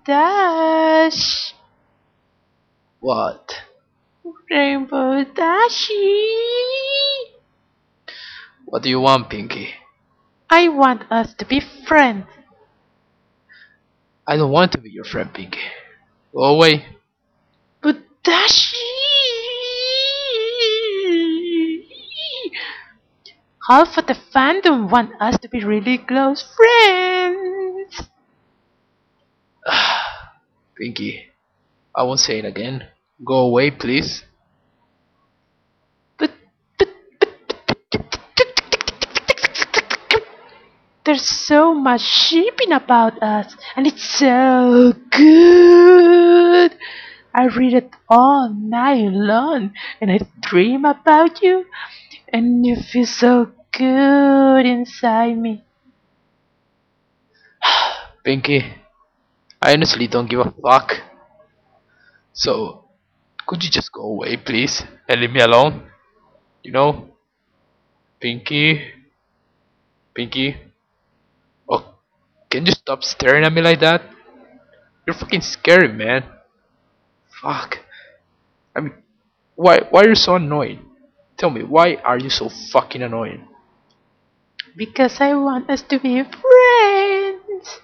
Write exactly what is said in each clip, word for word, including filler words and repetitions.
Dash! What? Rainbow Dashy! What do you want, Pinky? I want us to be friends. I don't want to be your friend, Pinky. Go away. But Dashy! Half of the fandom want us to be really close friends. Pinky, I won't say it again. Go away, please. But, but, there's so much shipping about us, and it's so good. I read it all night long, and I dream about you, and you feel so good inside me. Pinky, I honestly don't give a fuck. So, could you just go away, please, and leave me alone? You know? Pinky? Pinky? Oh, can you stop staring at me like that? You're fucking scary, man. Fuck. I mean, why, why are you so annoying? Tell me, why are you so fucking annoying? Because I want us to be friends.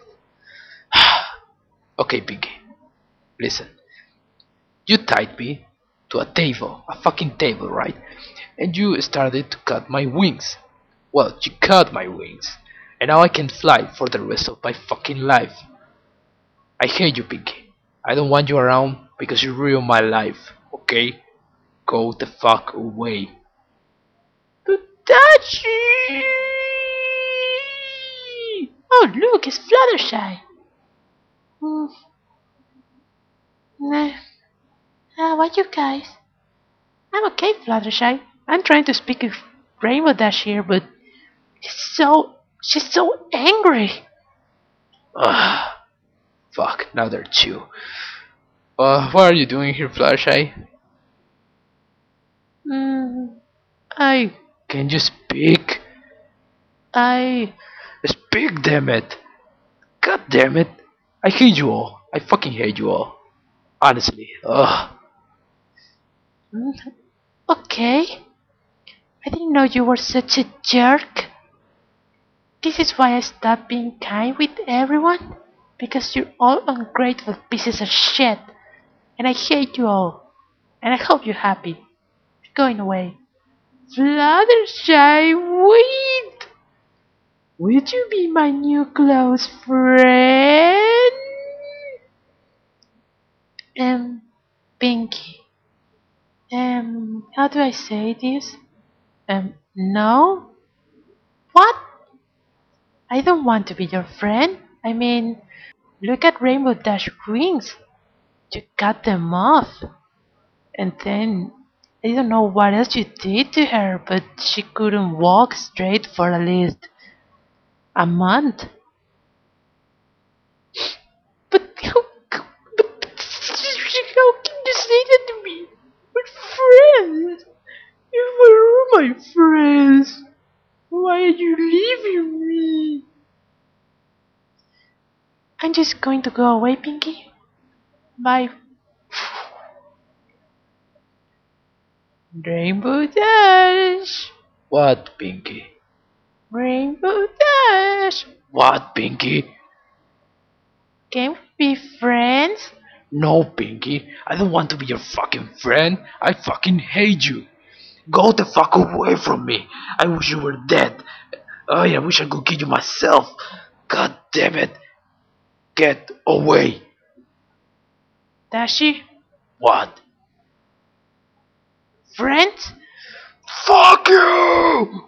Okay, Pinky, listen. You tied me to a table, a fucking table, right? And you started to cut my wings. Well, you cut my wings. And now I can fly for the rest of my fucking life. I hate you, Pinky. I don't want you around because you ruined my life, okay? Go the fuck away. But Dashi! Oh, look, it's Fluttershy. Hmm. Nah. How about you guys? I'm okay, Fluttershy. I'm trying to speak with Rainbow Dash here, but she's so she's so angry. Ugh. Fuck, now they're two. Uh, what are you doing here, Fluttershy? Hmm. I Can you speak? I Speak, damn it! God damn it! I hate you all. I fucking hate you all. Honestly. Ugh. hmm, okay. I didn't know you were such a jerk. This is why I stopped being kind with everyone. Because you're all ungrateful pieces of shit. And I hate you all. And I hope you're happy. You're going away. Fluttershy, wait! Would you be my new close friend? Um, Pinky. Um, how do I say this? Um, no? What? I don't want to be your friend. I mean, look at Rainbow Dash wings. You cut them off. And then, I don't know what else you did to her, but she couldn't walk straight for at least a month. But how, but, but how can you say that to me? We're friends. You were my friends. Why are you leaving me? I'm just going to go away, Pinky. Bye. Rainbow Dash. What, Pinky? Rainbow Dash. What, Pinky? Can we be friends? No, Pinky. I don't want to be your fucking friend. I fucking hate you. Go the fuck away from me. I wish you were dead. Oh, I wish I could kill you myself. God damn it. Get away. Dashi? What? Friends? Fuck you!